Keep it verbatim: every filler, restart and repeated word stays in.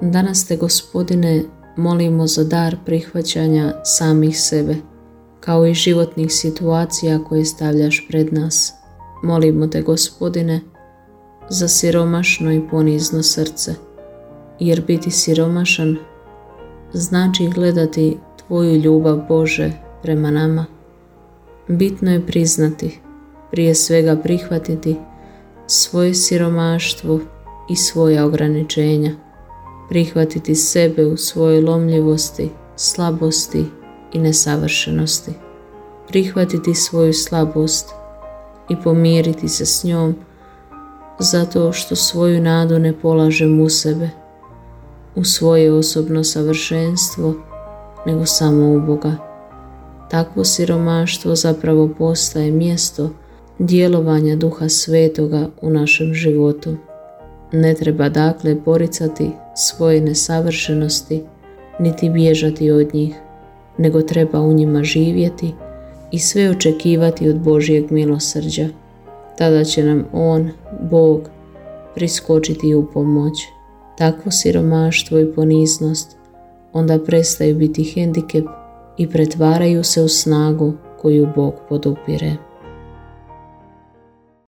Danas te, Gospodine, molimo za dar prihvaćanja samih sebe, kao i životnih situacija koje stavljaš pred nas. Molimo te, Gospodine, za siromašno i ponizno srce, jer biti siromašan znači gledati Tvoju ljubav, Bože, prema nama. Bitno je priznati, prije svega prihvatiti svoje siromaštvo i svoja ograničenja, prihvatiti sebe u svojoj lomljivosti, slabosti i nesavršenosti, prihvatiti svoju slabost i pomiriti se s njom, zato što svoju nadu ne polažem u sebe, u svoje osobno savršenstvo, nego samo u Boga. Takvo siromaštvo zapravo postaje mjesto djelovanja Duha Svetoga u našem životu. Ne treba dakle poricati svoje nesavršenosti, niti bježati od njih, nego treba u njima živjeti i sve očekivati od Božjeg milosrđa. Tada će nam On, Bog, priskočiti u pomoć. Takvo siromaštvo i poniznost onda prestaju biti hendikep i pretvaraju se u snagu koju Bog podupire.